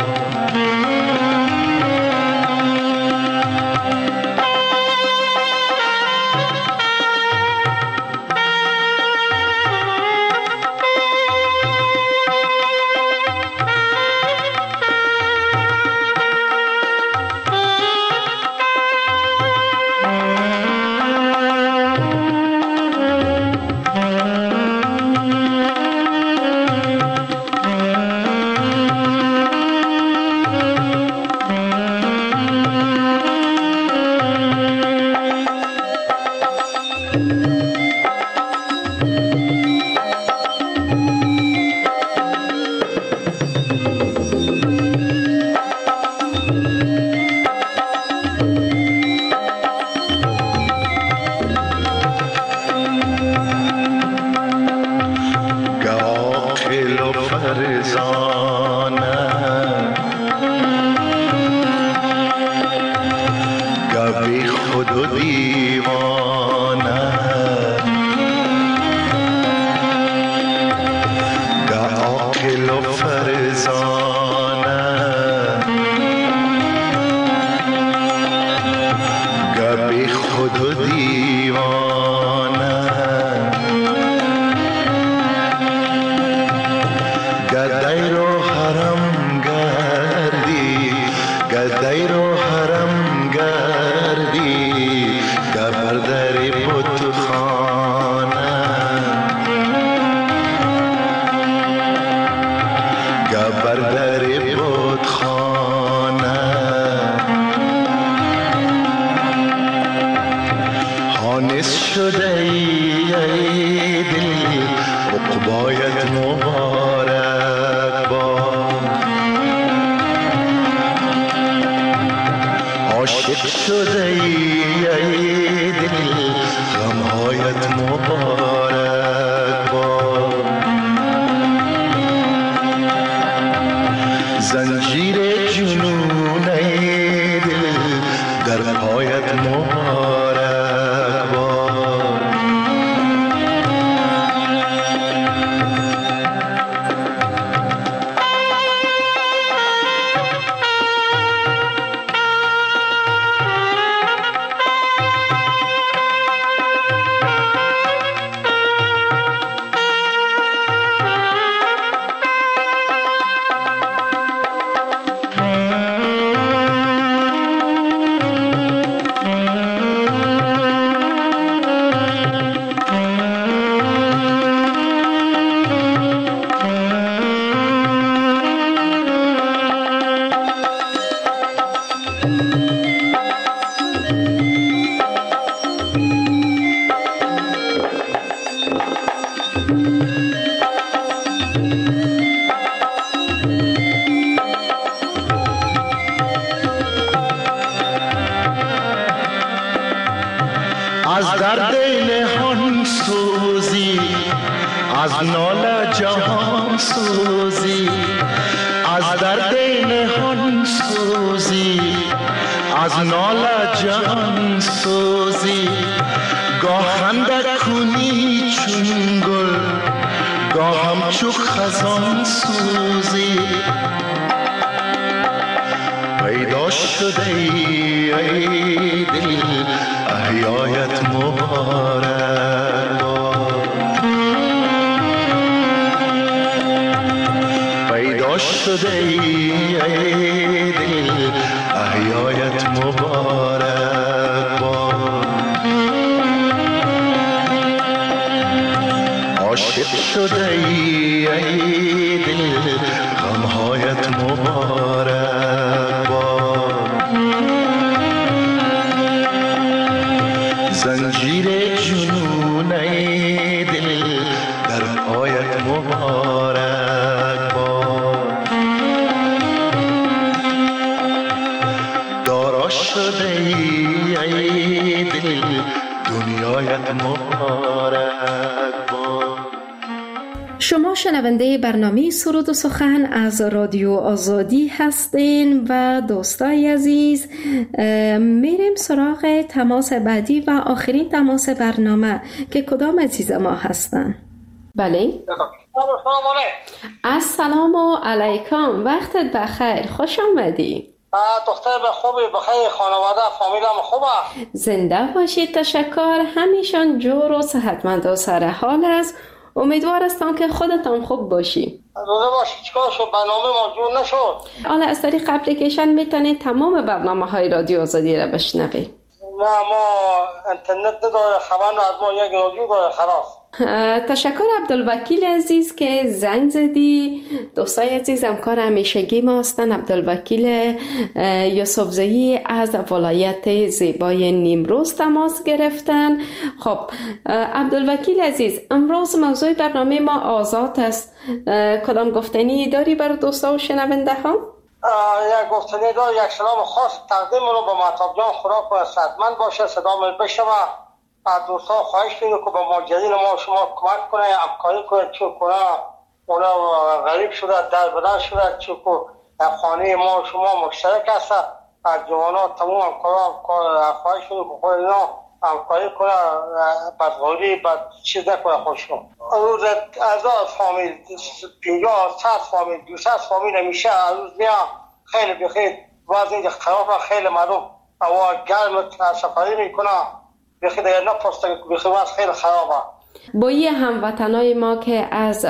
I: درد نهان سوزی، از ناله جهان سوزی، از درد نهان سوزی، از ناله جهان سوزی. گاه خنده کنی چون گل، گاه همچو خزان سوزی. پیدا شده ای, ای دل احیایت مبارک باد. پیدا شده ای, ای دل احیایت مبارک باد. عاشق شده ای, ای دل غمهایت مبارک باد. زنجیر جنون ای دل در پایت مبارک باد. دارا شده ای, ای دل دنیایت مبارک باد.
C: شما شنونده برنامه سرود و سخن از رادیو آزادی هستین و دوستای عزیز، میریم سراغ تماس بعدی و آخرین تماس برنامه که کدام عزیز ما هستن؟ بله. السلام علیکم، وقتت بخیر، خوش آمدی.
J: دختر به خوبی، بخیر، خانواده فامیلم خوبه؟ زنده
C: باشید، تشکر. همیشان جور و صحتمند و سر حال است. امیدوار هستم که خودتان خوب باشی.
J: روزه باشی. چیکار شد؟ برنامه ما جور نشد.
C: حالا از طریق اپلیکیشن میتونید تمام برنامه های رادیو آزادی را بشنوید.
J: نه ما اینترنت نداره، خبر از ما یک رادیو داره خلاص.
C: تشکر عبدالوکیل عزیز که زنگ زدی. دوستای عزیز، همکار همیشگی ما هستن عبدالوکیل یوسفزئی از ولایت زیبای نیمروز تماس گرفتن. خب عبدالوکیل عزیز، امروز موضوع برنامه ما آزاد است. کدام گفتنی داری برای دوستا و شنونده ها؟
J: یک گفتنی دار، یک سلام خاص تقدیم رو به مهتاب جان، خدا کنه صحتمند باشه، صدا من بشنوه. از دوستا خواهش کنید که به ماجرین ما شما کمک کنه، همکاری کنه، چون کنه اونا غریب شده، در بدر شده، چون که خانه ما شما مشترک هست. از جوانات تمام همکاران خواهش کنید که خود اینا همکاری کنه، بدغوری بد چیز نکنه خوشون. روز هزار فامیل، پینجاه صد فامیل، دویست فامیل همیشه از روز میان خیلی بخیر وضع خراب، خیلی مردم هوا گرم سفری میکنه، بخیر دیگر نپرسته، بخیر وضع خیلی خرابه.
C: با یه هموطنای ما که از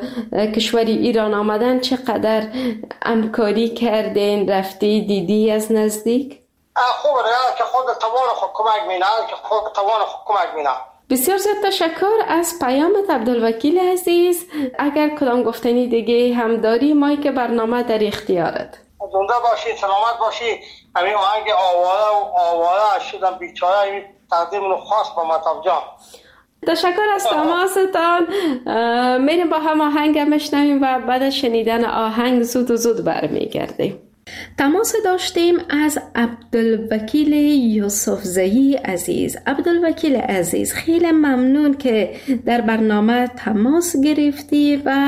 C: کشوری ایران آمدن چقدر همکاری کردین، رفتی دیدی از نزدیک؟
J: خوبه دیگر که خود توان خود کمک مینه، که خود توان خود کمک مینه.
C: بسیار زیاد تشکر از پیامت عبدالوکیل عزیز. اگر کدام گفتنی دیگه هم داری، مایی که برنامه در اختیارت.
J: زنده باشی، سلامت باشی. همین آهنگ آواره و آواره شدم بیچاره، این تقدیم رو خاص با مهتاب جان.
C: تشکر از تماستان. میریم با هم آهنگ میشنویم و بعد از شنیدن آهنگ زود و زود برمیگردیم. تماس داشتیم از عبدالوکیل یوسفزئی عزیز. عبدالوکیل عزیز، خیلی ممنون که در برنامه تماس گرفتی و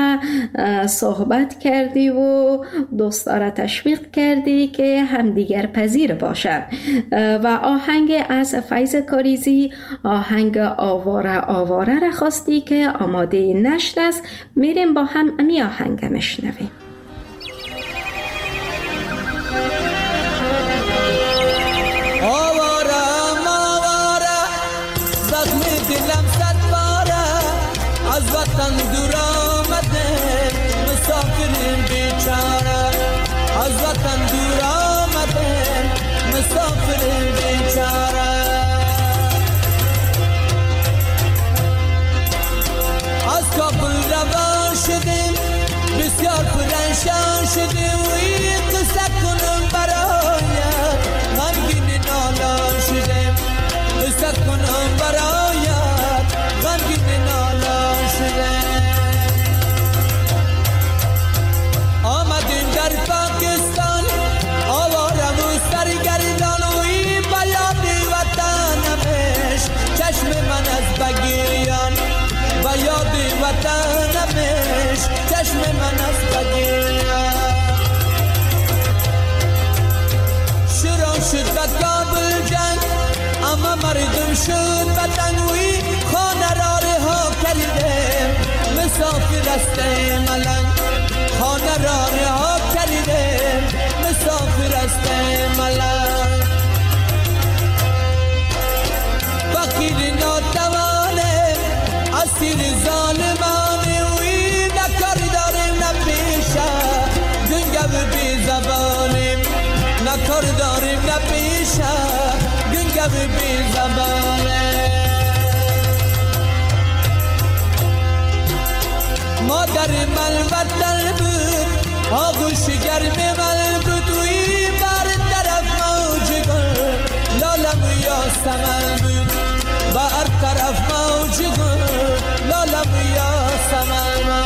C: صحبت کردی و دوستا را تشویق کردی که همدیگر پذیر باشد و آهنگ از فیض کاریزی، آهنگ آواره آواره را خواستی که آماده نشر است. میریم با هم امی آهنگ میشنویم.
K: وطن دور آمده مسافر بیچاره، از وطن دور آمده مسافر بیچاره. از کابل روان شدیم بسیار پرنشان شدیم و این قصه کنم برایت غمگین نالان شدیم، قصه کنم برایت غمگین نالان شدیم. آمدیم در پاکستان آوارم و سرگردان و این بیاد وطنمش چشم شد بدنوی خانه را رها کردیم مسافر است ملنگ خانه را رها کردیم مسافر است ملنگ فقیر ناتوانه اسیر ظالمانه وی نکار داریم نپیشه گنگو بی زبانیم نکار داریم نپیشه گنگو بی زبانه مادر من وطن بود آغوش گرم من بود وی بر طرف موج گل لالم یاسمن بود بر طرف موج گل لالم یاسمن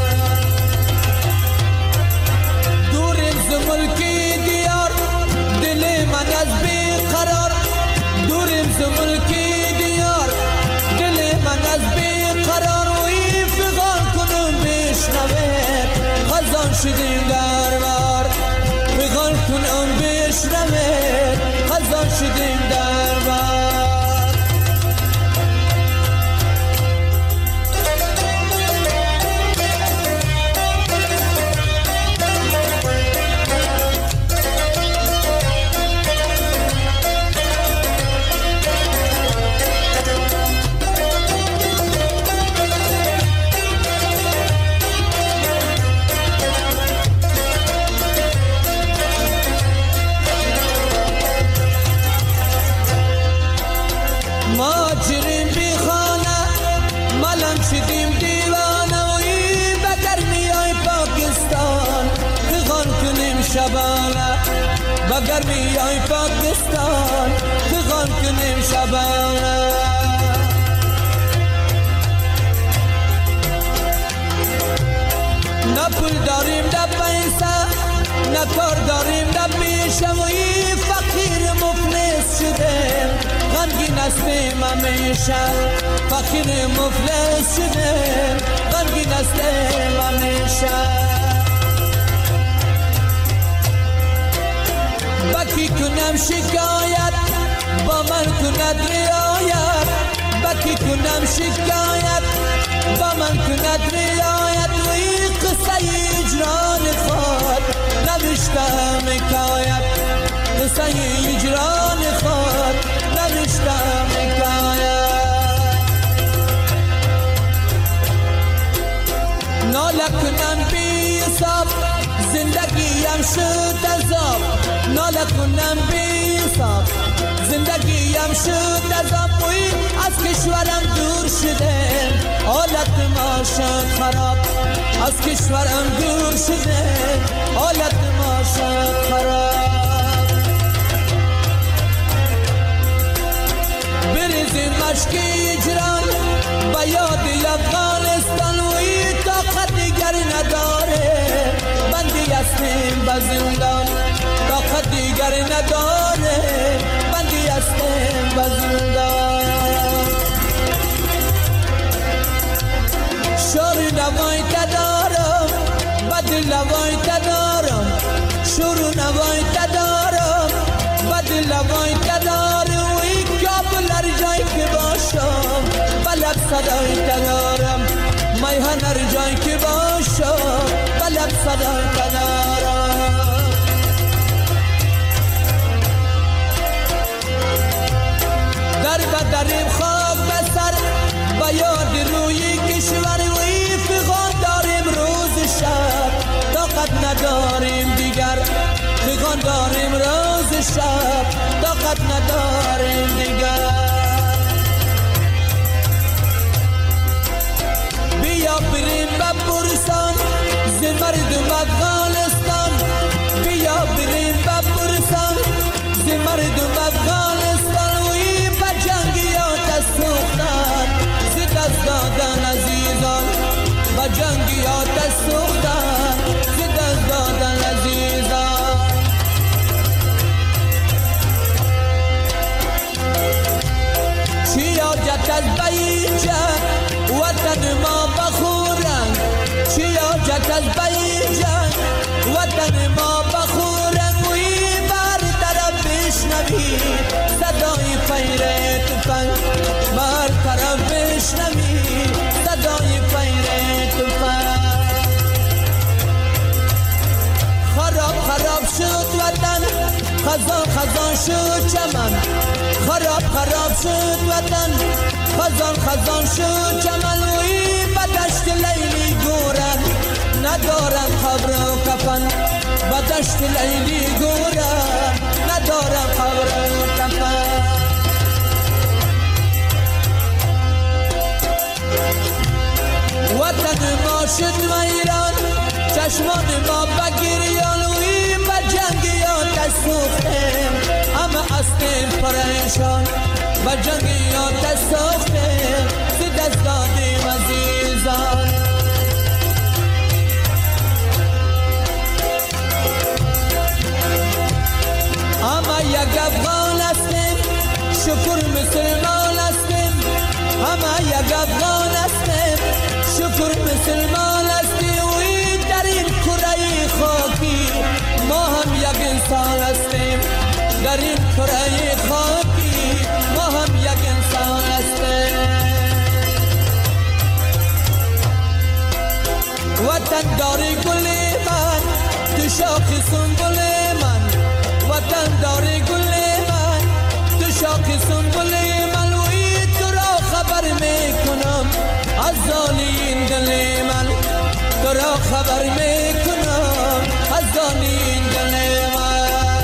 K: دوریم ز ملکی دیار دل من از بیقرار دوریم ز ملکی دیار دل من از بیقرار وی فغان کنم بشنوه خزان شدیم در بار فغان کنم بشنوه خزان شدیم در بار بگر میای پاکستان فغان کنیم شبانه نه پول داریم نه پیسه نه کار داریم نه پیشه وی فقیر مفلس شدیم غمگین هستیم همیشه فقیر مفلس شدیم غمگین هستیم همیشه بکی کنم شکایت با من کند رعایت بکی کنم شکایت با من کند رعایت وی قصه اجران خود نوشتم حکایت قصه اجران خود نوشتم حکایت ناله کنم بی حساب زندگیم شد عذاب ناله کنم بی حساب زندگیم شد عذاب وی از کشورم دور شده حالت ما شد خراب از کشورم دور شده حالت ما شد خراب بریزیم مشک اجران به یاد افغانستان وی طاقت دیگر نداره بندی هستیم به زندان طاقت دیگر نداره بندی هستیم به زندان شور نوای تدارم بد لوای تدارم شور نوای تدارم بد لوای تدارم وی کابل هر جای که باشم بلد صدای تدارم میهن هر جای که باشم بلد صدای تدارم در بدریم خاک بسر با یاد روی کشور وی فغان داریم روز شب طاقت نداریم دیگر فغان داریم روز شب طاقت نداریم دیگر بیا بریم به برسان ز مردم افغانستان بیا بریم به برسان ز مردم افغانستان وی به جنگیات سوختن ز دست دادن عزیزان به جنگیات سوختن ز دست دادن عزیزان چی حاجت از بیجن وطن ما بخورن چی حاجت از بیجن وطن ما بخورن وی بر طرف بشنوی صدای فیر تفنگ شد وطن، خزان خزان شد چمن، خراب خراب شد وطن، خزان خزان شد چمن. وی بدشت لیلی گورن ندارن قبر و کفن، بدشت لیلی گورن ندارن قبر و کفن. وطن ما شد ویران، چشمان ما بگیریان، وی به جنگیان تسوختیم، همه هستیم پریشان، به جنگیان تسوختیم، ز دست دادیم عزیزان. همه یک افغان هستیم، شکر مسلمان هستیم، همه یک افغان هستیم، شکر مسلمان هستیم. وی در این کره خاکی ما هم یک انسان هستیم، در این کره خاکی ما هم یک انسان هستیم. وطن داری گل من، تو شاخ سنبل من، وطن داری گل من، تو شاخ سنبل من. وی تو را خبر میکنم از زالین دل من، تو را خبر میکنم از زالین دل من.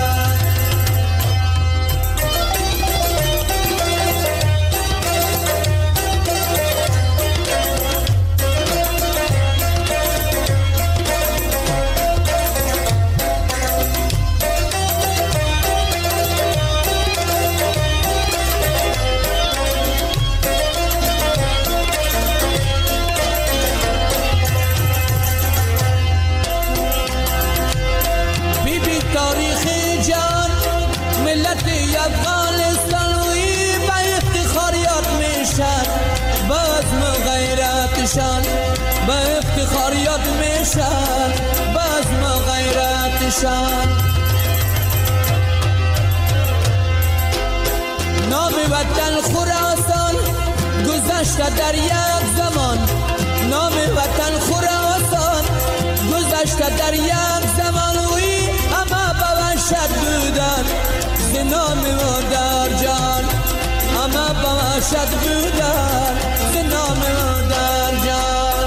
K: افغانستان وی به افتخار یاد میشد، بزم غیرتشان به افتخار یاد میشد، بزم غیرتشان. نام وطن خراسان گذشته در یک زمان، نام وطن خراسان گذشته در یک زمان. وی همه به وحشت بودن ز نام مادر جان، همه به وحشت بودن ز نام مادر جان.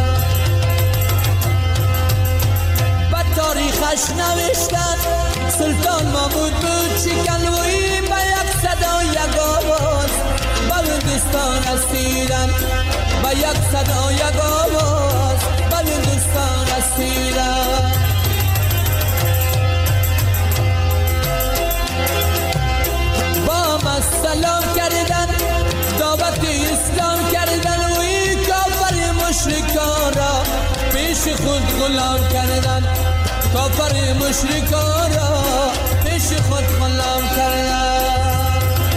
K: به تاریخش نوشتن سلطان محمود بود شکن. وی به یک صدا یک آواز به هندوستان رسیدن، به یک صدا یک آواز به هندوستان رسیدن. سلام کردن، دعوت اسلام کردن. وی کافر مشرکان را پیش خود غلام کردن، کافر مشرکان را پیش خود غلام کردن.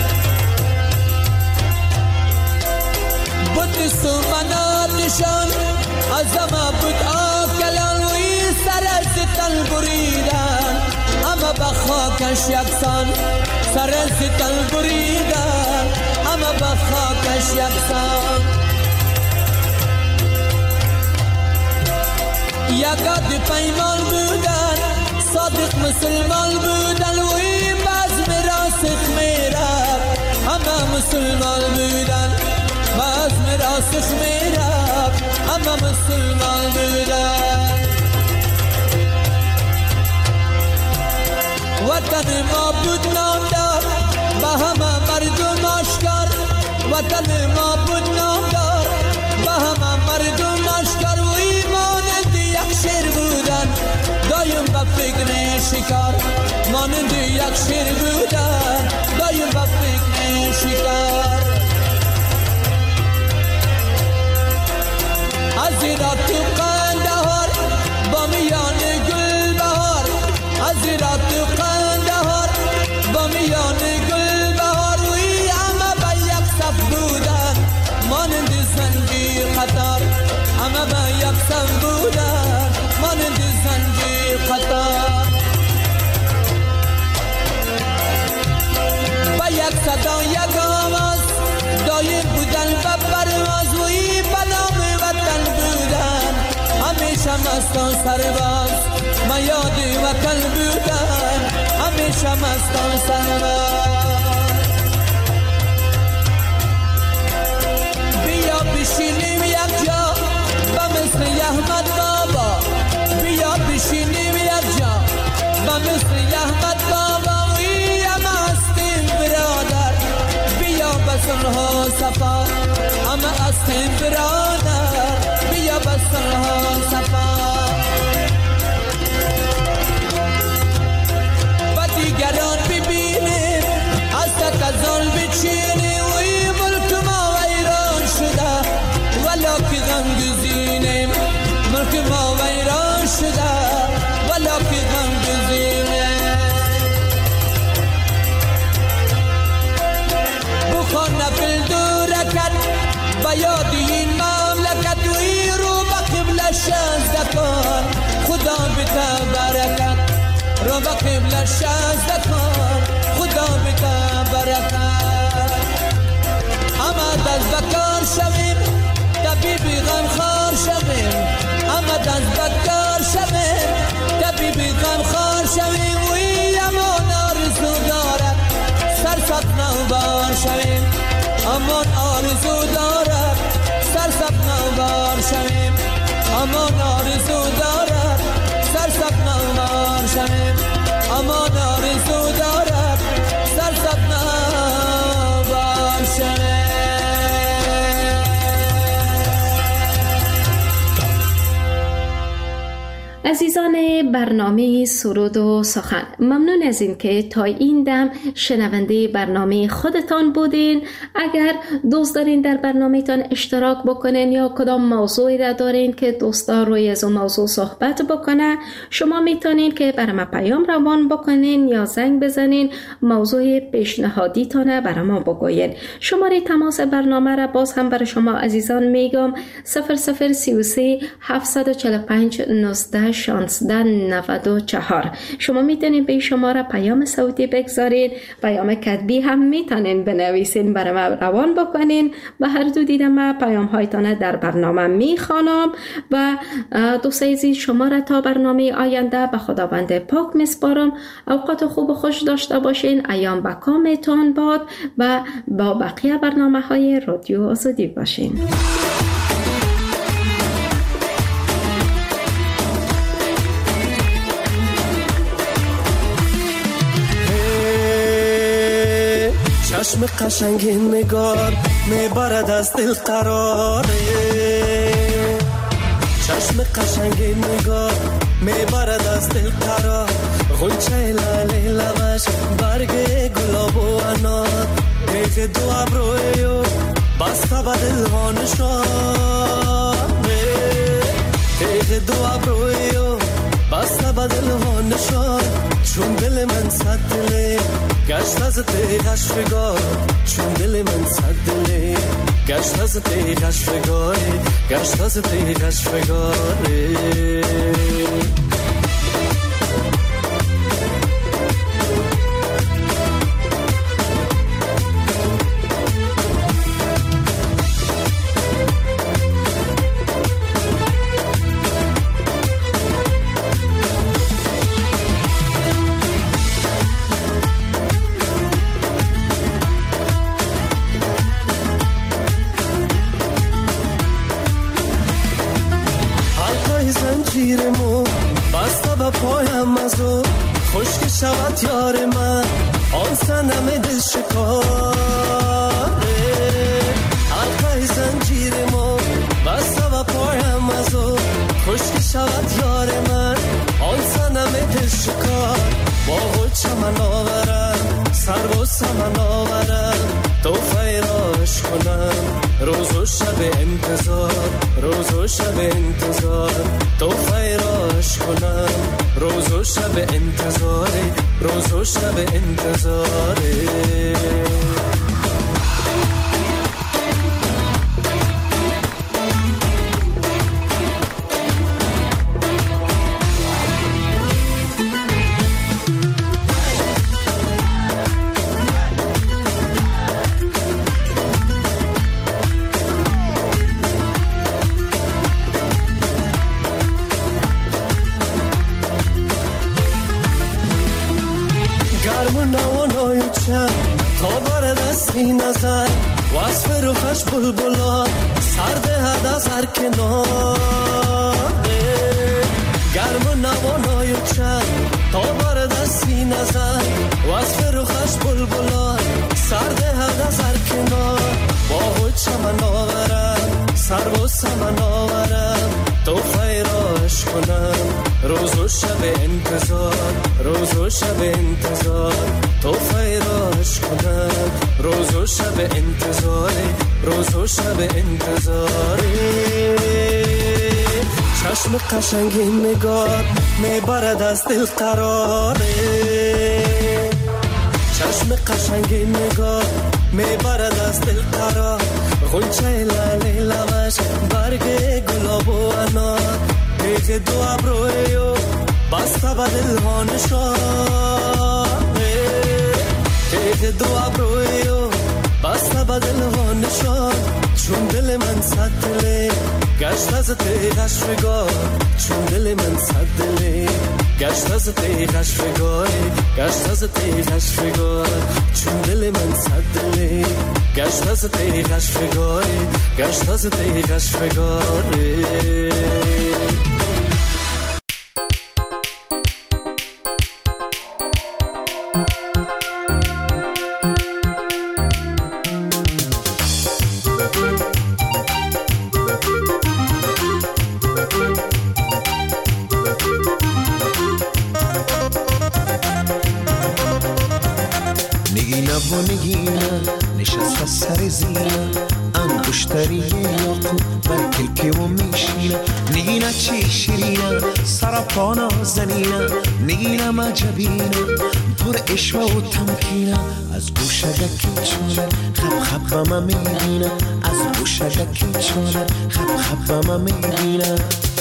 K: بود سومناتشان از همه بود آکلان. وی سر از تن بریدن، همه به خاکش یکسان، سر از تن بریدن، همه به خاکش یکسان. یکاد پیمان بودن، صادق مسلمان بودن. وی بزم راسخ میرفت، همه مسلمان بودن، بزم راسخ میرفت، همه مسلمان بودن. وطن ما بود نامدار به همه مردم آشکار، وطن ما بود نامدار به همه مردم آشکار. وی مانند یک شیر بودن دایم به فکر شکار، مانند یک شیر بودن دایم به فکر شکار. از ایران تو قندهار با میان گل بهار، از ایران تو قندهار با میان گل بهار. وی همه به یک صف بودن مانند زنجیر قطار، همه به یک صف بودن مانند زنجیر قطار. به یک صدا یک آواز دایر بودن به پرواز. وی به نام وطن بودن همیشه مستان سرباز، ما یاد وطن بودن میشم از تان سنوار. بیا بشینیم یک جا با مثل احمد بابا، بیا بشینیم یک جا با مثل احمد بابا. ویم هستیم برادر بیا بسنها صفا، همه هستیم برادر بیا بسنها صفا. و دیگران ببینیم از تکزان بچینیم. وی ملک ما ویران شده ولا که غم گزینیم، ملک ما ویران شده ولا که غم گزینیم. بخوان نفل دورکت با یاد این مملکت، وی رو به قبل شازده کن خدا بتا برکت، رو به قبل شازده کن خدا بتا برکت. اما دست بکار شویم طبیبی غمخوار شویم، اما دست بکار شویم طبیبی غمخوار شویم. وی امان آرزو دارد سرسبز نوبار شویم، امان آرزو دارد سرسبز نوبار شویم، امان آرزو دارد سرسبز نوبار شویم، امان آرزو دارد سرسبز نوبار شویم.
C: عزیزان برنامه سرود و سخن، ممنون از این که تا این دم شنونده برنامه خودتان بودین. اگر دوست دارین در برنامه تان اشتراک بکنین یا کدام موضوعی را دارین که دوستا روی از اون موضوع صحبت بکنه، شما میتونین که برام پیام روان بکنین یا زنگ بزنین، موضوع پیشنهادی تانه برام بگوین. شماره تماس برنامه را باز هم برای شما عزیزان میگم: صفر صفر سی و سه هفتصد و چهل و پنج نوزده شانزده نود و چهار. شما میتونین به شماره پیام صوتی بگذارین، پیام کتبی هم میتونین بنویسین برای ما روان بکنین و هر دو دیدم ما پیام هایتان در برنامه میخوانم. و دوستای عزیز، شما را تا برنامه آینده به خداوند پاک میسپارم. اوقات خوب و خوش داشته باشین، ایام به کامتان باد و با بقیه برنامه های رادیو آزادی باشین.
L: چشم قشنگ نگار میبرد از دل قراره، چشم قشنگ نگار میبرد از دل قرار. غنچه لاله لبش برگ گلاب و انار، دیگه دو ابرویو بسته به دل ها نشان، دیگه دو ابرویو بسته به دل ها نشان. چون دل من صد دله گشت از تیغش فگار، چون دل من صد دله گشت از تیغش فگاره، گشت از تیغش فگاره. زنجیرمو بسته به پایم ازو، خشک شود یار من آن سنم دل شکاره. حلقه زنجیرمو بسته به پایم ازو، خشک شود یار من آن سنم دل شکار. باغ چمن آورم سر و سمن آورم، تو فیراش کنم روز و شب انتظار، روز و شب انتظار. تو فیراش کنم روز و شب انتظار، روز و شب انتظار. نوانای چند تا بر دستی نظر وصف روخش بلبلان سرده هد از هر کنار گرم و نوانای چند تا بر دستی نظر وصف روخش بلبلان سرده هد از هر کنار با چمن آورم سر و سمن آورم تو خیراش کنم روز و شب انتظار روز و شب انتظار تو خیراش کنم روز و شب انتظار روز و شب انتظار چشم قشنگی نگار میبرد از دل قراره چشم قشنگی نگار میبرد از دل قرار غنچه لاله لبش برگ گلاب و انار بیخ دو ابرویو بسته به دل ها نشان بیخ دو ابرویو بسته به دل ها نشان چون دل من صد دله گشت از تیغش فگار چون دل من صد دله گشت از تیغش فگار گشت از تیغش فگار چون دل من صد دله گشت از تیغش فگار گشت از تیغش فگار
M: نشست از سر زینه انگشتری یاقوت بر کلکه و میشینه نگینه چی شیرینه سر پا نازنینه نگینه مجبینه پر اشوه و تمکینه از گوشگکی چونه خب خب به من میبینه از گوشگکی چونه خب خب به من میبینه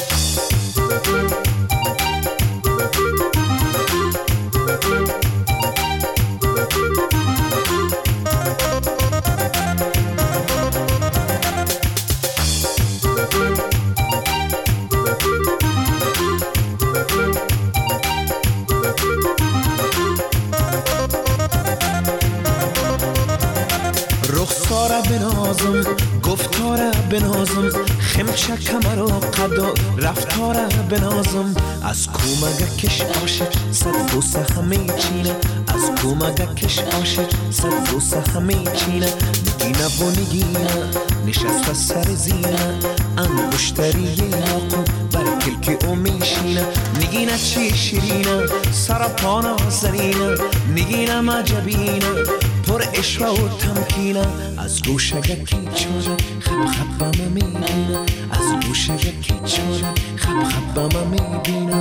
M: گفتاره بنازم خمچه کمر و قدا رفتاره بنازم از کومگه کش عاشق صد بوسه همه چینه از کومگه کش عاشق صد بوسه همه چینه نگینه و نگینه نشست از سر زینه انگشتری یاقوت بر کلک او میشینه نگینه چی شیرینه سر پا نازنینه نگینه مجبینه پر اشوه و تمکینه از گوشگکی چونه خب خب با من میبینه از گوشگکی چونه خب خب با من میبینه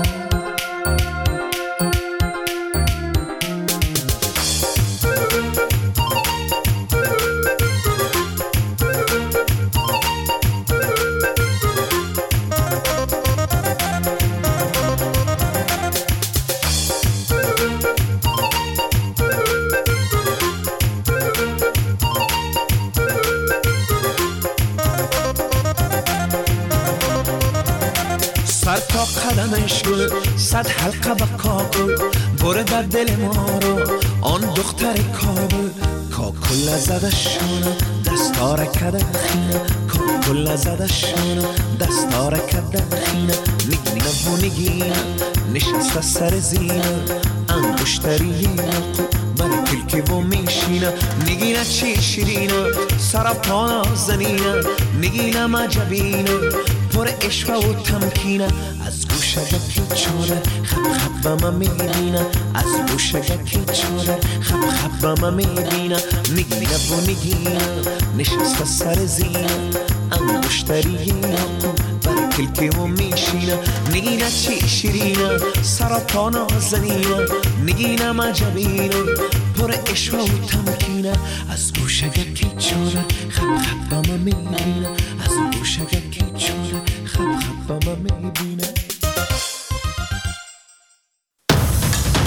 M: قدمش گل صد حلقه با کاکل بره در دل ما رو آن دختر کابل کاکل زدشونه دستار کده خینه کاکل زدشونه دستار کده خینه نگینه و نگینه نشست سر زینه انگشتری یاقوت بر کلک و میشینه نگینه چی شیرینه سر پا نازنینه نگینه مجبینه پر اشوه و تمکینه از گوشگکی چونه خب خب به من میبینه از گوشگکی چونه خب خب به من میبینه نگینه و نگینه نشست سر زینه انگشتری یاقوت بر کلک و میشینه نگینه چی شیرینه سر پا نازنینه نگینه مجبینه پر اشوه و تمکینه از گوشگکی چونه خب خب به من میبینه از گوشگکی چونه خب خب به من میبینه